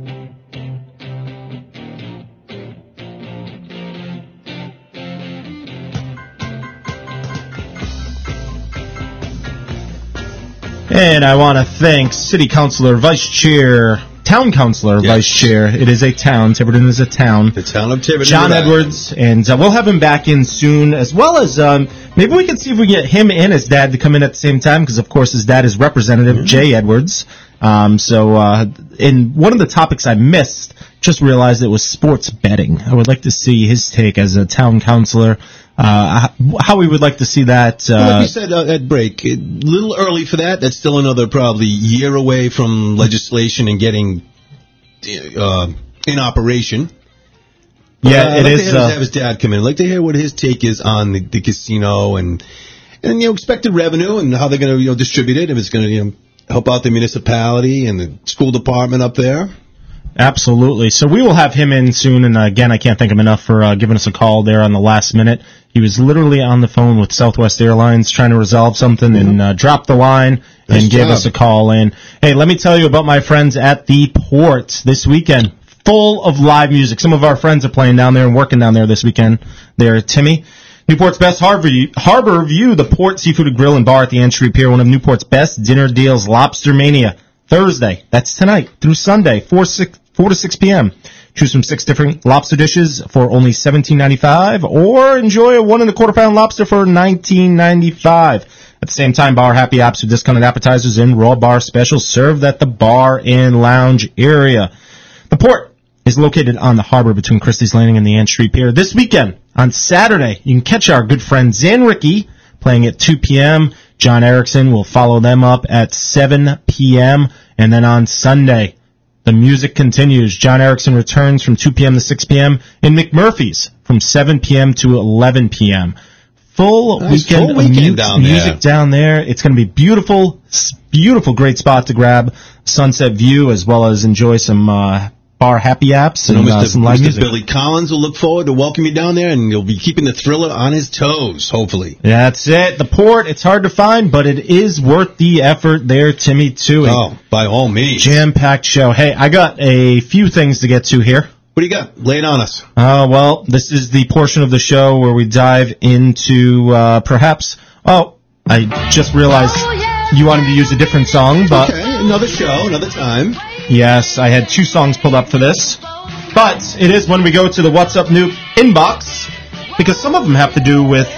And I want to thank City Councilor, Vice Chair, Town Councilor, yes. Vice Chair. It is a town. Tiverton is a town. The town of Tiverton. John Edwards. And we'll have him back in soon, as well as maybe we can see if we can get him and his dad to come in at the same time, because, of course, his dad is Representative Jay Edwards. In one of the topics I missed, just realized it was sports betting. I would like to see his take as a town councilor. How we would like to see that. Like you said at break, a little early for that. That's still another probably year away from legislation and getting in operation. Yeah, it is. I'd like to have his dad come in. I'd like to hear what his take is on the casino and expected revenue and how they're going to distribute it. If it's going to help out the municipality and the school department up there. Absolutely. So we will have him in soon, and again, I can't thank him enough for giving us a call there on the last minute. He was literally on the phone with Southwest Airlines trying to resolve something and dropped the line and gave us a call in. Hey, let me tell you about my friends at the Port this weekend. Full of live music. Some of our friends are playing down there and working down there this weekend. They're Timmy. Newport's best Harbor View, the Port Seafood Grill and Bar at the N Street Pier, one of Newport's best dinner deals, Lobster Mania. Thursday, that's tonight, through Sunday, 4 to 6 p.m. Choose from 6 different lobster dishes for only $17.95, or enjoy a 1 1/4 pound lobster for $19.95. At the same time, bar happy apps with discounted appetizers and raw bar specials served at the bar and lounge area. The Port is located on the harbor between Christie's Landing and the N Street Pier. This weekend, on Saturday, you can catch our good friend Zan Ricky playing at 2 p.m. John Erickson will follow them up at 7 p.m. And then on Sunday, the music continues. John Erickson returns from 2 p.m. to 6 p.m. in McMurphy's from 7 p.m. to 11 p.m. Full weekend of music down there. It's going to be beautiful, great spot to grab sunset view as well as enjoy some bar happy apps and some live music. Billy Collins will look forward to welcome you down there, and you'll be keeping the Thriller on his toes, hopefully. That's it. The Port, it's hard to find, but it is worth the effort there, Timmy, too. Oh, by all means. Jam-packed show. Hey, I got a few things to get to here. What do you got? Lay it on us. Well, this is the portion of the show where we dive into perhaps... Oh, I just realized you wanted to use a different song, but... Okay, another show, another time. Yes, I had 2 songs pulled up for this. But it is when we go to the What's Up Nuke inbox, because some of them have to do with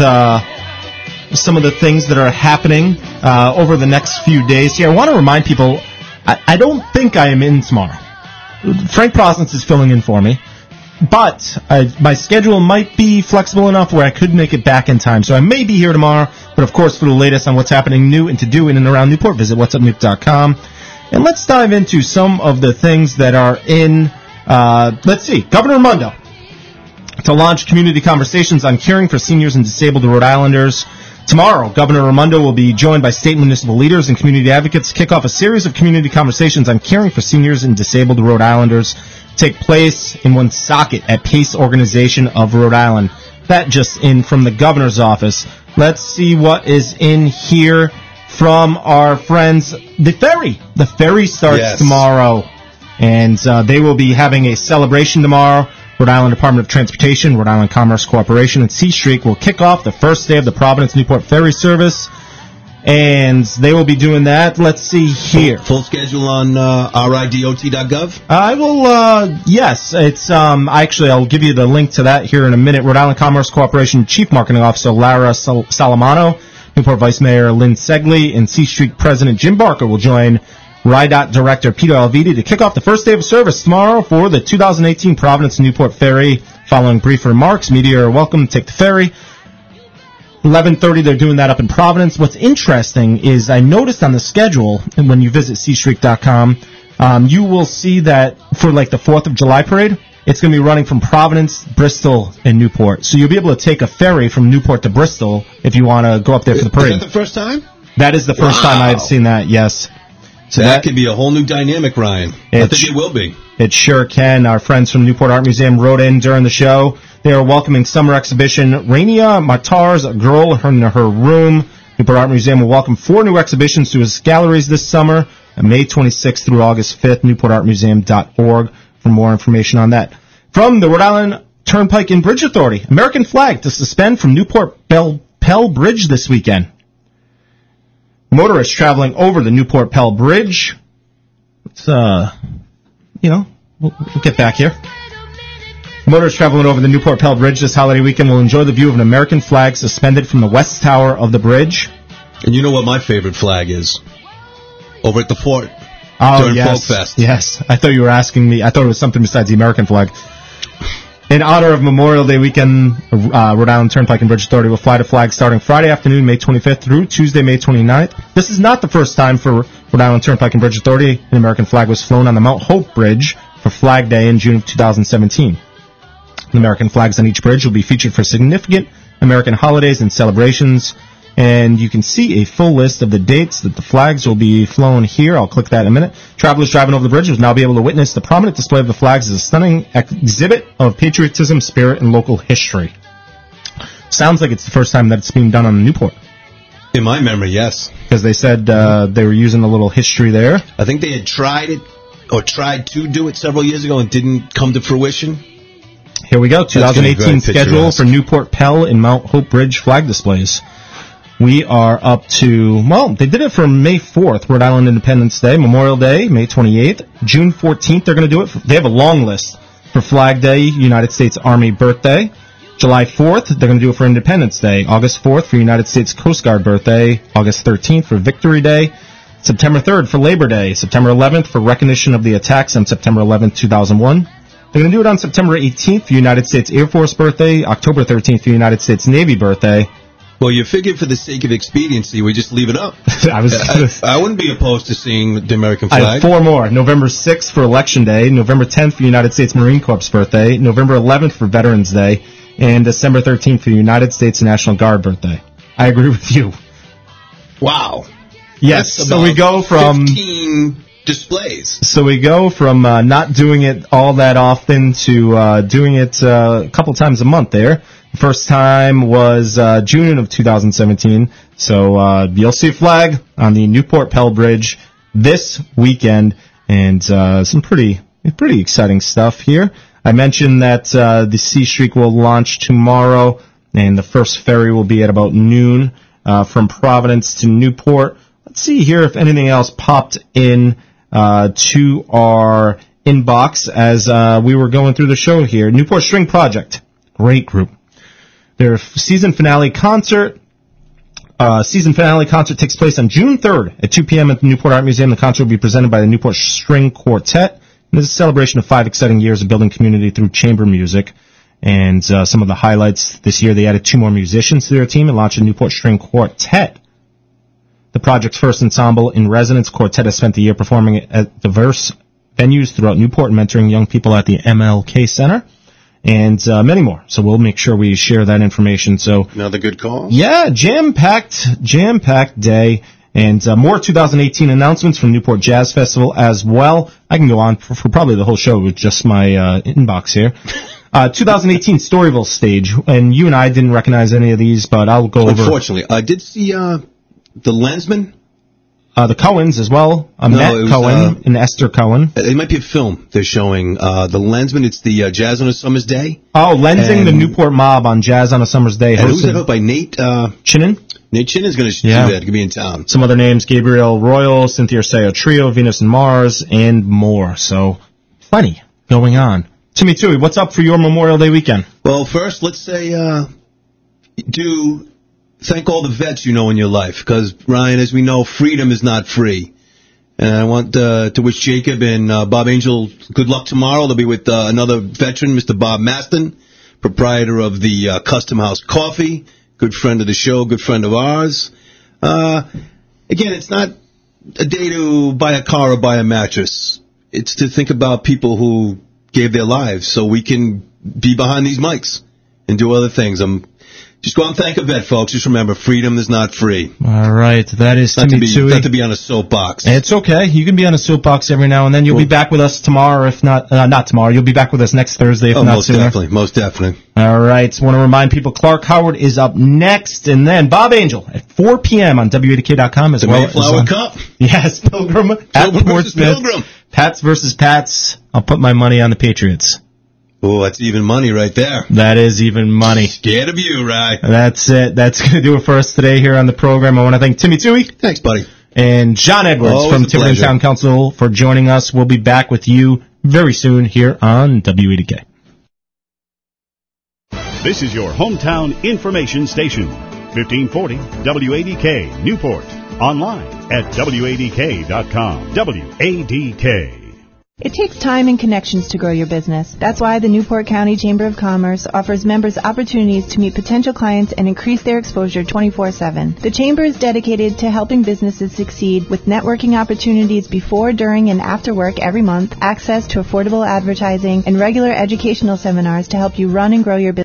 some of the things that are happening over the next few days here. I want to remind people, I don't think I am in tomorrow. Frank Prosnitz is filling in for me. But my schedule might be flexible enough where I could make it back in time. So I may be here tomorrow. But, of course, for the latest on what's happening new and to do in and around Newport, visit whatsupnuke.com. And let's dive into some of the things that are in, let's see, Governor Raimondo to launch community conversations on caring for seniors and disabled Rhode Islanders. Tomorrow, Governor Raimondo will be joined by state and municipal leaders and community advocates to kick off a series of community conversations on caring for seniors and disabled Rhode Islanders. Take place in Woonsocket at Pace Organization of Rhode Island. That just in from the governor's office. Let's see what is in here from our friends, the Ferry. The Ferry starts tomorrow, and they will be having a celebration tomorrow. Rhode Island Department of Transportation, Rhode Island Commerce Corporation, and C Street will kick off the first day of the Providence Newport Ferry service, and they will be doing that. Let's see here. Full schedule on ridot.gov? I will, yes. It's, actually, I'll give you the link to that here in a minute. Rhode Island Commerce Corporation Chief Marketing Officer Lara Salamano, Newport Vice Mayor Lynn Segley, and C Street President Jim Barker will join RIDOT Director Peter Alviti to kick off the first day of service tomorrow for the 2018 Providence Newport Ferry. Following brief remarks, media are welcome to take the ferry. 11:30, they're doing that up in Providence. What's interesting is I noticed on the schedule, and when you visit cstreet.com, you will see that for like the 4th of July parade, it's going to be running from Providence, Bristol, and Newport. So you'll be able to take a ferry from Newport to Bristol if you want to go up there for the parade. Is that the first time? That is the first time I've seen that, yes. So that could be a whole new dynamic, Ryan. I think it will be. It sure can. Our friends from Newport Art Museum wrote in during the show. They are welcoming summer exhibition Rania Matar's A Girl in Her Room. Newport Art Museum will welcome 4 new exhibitions to its galleries this summer, May 26th through August 5th, newportartmuseum.org for more information on that. From the Rhode Island Turnpike and Bridge Authority, American flag to suspend from Newport Pell Bridge this weekend. Motorists traveling over the Newport Pell Bridge. Let's, we'll get back here. Motorists traveling over the Newport Pell Bridge this holiday weekend will enjoy the view of an American flag suspended from the west tower of the bridge. And you know what my favorite flag is? Over at the fort during Folk Fest. Yes, I thought you were asking me. I thought it was something besides the American flag. In honor of Memorial Day weekend, Rhode Island Turnpike and Bridge Authority will fly the flag starting Friday afternoon, May 25th through Tuesday, May 29th. This is not the first time for Rhode Island Turnpike and Bridge Authority. An American flag was flown on the Mount Hope Bridge for Flag Day in June of 2017. The American flags on each bridge will be featured for significant American holidays and celebrations. And you can see a full list of the dates that the flags will be flown here. I'll click that in a minute. Travelers driving over the bridge will now be able to witness the prominent display of the flags as a stunning exhibit of patriotism, spirit, and local history. Sounds like it's the first time that it's being done on the Newport. In my memory, yes. Because they said they were using a little history there. I think they had tried it, or tried to do it several years ago and didn't come to fruition. Here we go, 2018 schedule for Newport Pell and Mount Hope Bridge flag displays. We are up to, well, they did it for May 4th, Rhode Island Independence Day, Memorial Day, May 28th. June 14th, they're going to do it. They have a long list for Flag Day, United States Army birthday. July 4th, they're going to do it for Independence Day. August 4th for United States Coast Guard birthday. August 13th for Victory Day. September 3rd for Labor Day. September 11th for recognition of the attacks on September 11th, 2001. They're going to do it on September 18th for United States Air Force birthday. October 13th for United States Navy birthday. Well, you figured for the sake of expediency, we just leave it up. I wouldn't be opposed to seeing the American flag. I have 4 more. November 6th for Election Day, November 10th for United States Marine Corps birthday, November 11th for Veterans Day, and December 13th for United States National Guard birthday. I agree with you. Wow. Yes, so we go from 15 displays. So we go from not doing it all that often to doing it a couple times a month there. The first time was June of 2017, so you'll see a flag on the Newport Pell Bridge this weekend, and some pretty exciting stuff here. I mentioned that the Sea Streak will launch tomorrow, and the first ferry will be at about noon from Providence to Newport. Let's see here if anything else popped in to our inbox as we were going through the show here. Newport String Project, great group. Their season finale concert takes place on June 3rd at 2 p.m. at the Newport Art Museum. The concert will be presented by the Newport String Quartet. And it's a celebration of 5 exciting years of building community through chamber music. And some of the highlights this year, they added 2 more musicians to their team and launched a Newport String Quartet. The project's first ensemble in residence, Quartet has spent the year performing at diverse venues throughout Newport and mentoring young people at the MLK Center. And many more. So we'll make sure we share that information. So another good call. Yeah, jam-packed day. And more 2018 announcements from Newport Jazz Festival as well. I can go on for probably the whole show with just my inbox here. 2018 Storyville stage. And you and I didn't recognize any of these, but I'll go over. Unfortunately, I did see the Lensman. The Cohens as well. Matt Cohen and Esther Cohen. It might be a film they're showing. The Lensman, it's the Jazz on a Summer's Day. Oh, Lensing the Newport Mob on Jazz on a Summer's Day. And who's that hosted by Nate Chinnan? Nate Chinnan's going to do that. Going to be in town. Some other names, Gabriel Royal, Cynthia Arceo Trio, Venus and Mars, and more. So, plenty going on. Timmy Tui, what's up for your Memorial Day weekend? Well, first, let's say, thank all the vets you know in your life, because, Ryan, as we know, freedom is not free. And I want to wish Jacob and Bob Angel good luck tomorrow. They'll be with another veteran, Mr. Bob Maston, proprietor of the Custom House Coffee, good friend of the show, good friend of ours. Again, it's not a day to buy a car or buy a mattress. It's to think about people who gave their lives so we can be behind these mics and do other things. Just go out and thank a vet, folks. Just remember, freedom is not free. All right, that is Timmy Tui. Not to be on a soapbox. It's okay. You can be on a soapbox every now and then. You'll be back with us tomorrow, if not tomorrow. You'll be back with us next Thursday, if not sooner. Most definitely. All right, so I want to remind people, Clark Howard is up next, and then Bob Angel at 4 p.m. on WADK.com as well. The Mayflower Cup? Yes, Pilgrim at Portsmouth. Pats versus Pats. I'll put my money on the Patriots. Oh, that's even money right there. That is even money. Scared of you, Rye. That's it. That's going to do it for us today here on the program. I want to thank Timmy Tui. Thanks, buddy. And John Edwards from Tiverton Town Council for joining us. We'll be back with you very soon here on WADK. This is your hometown information station. 1540 WADK Newport. Online at WADK.com. WADK. It takes time and connections to grow your business. That's why the Newport County Chamber of Commerce offers members opportunities to meet potential clients and increase their exposure 24/7. The Chamber is dedicated to helping businesses succeed with networking opportunities before, during, and after work every month, access to affordable advertising, and regular educational seminars to help you run and grow your business.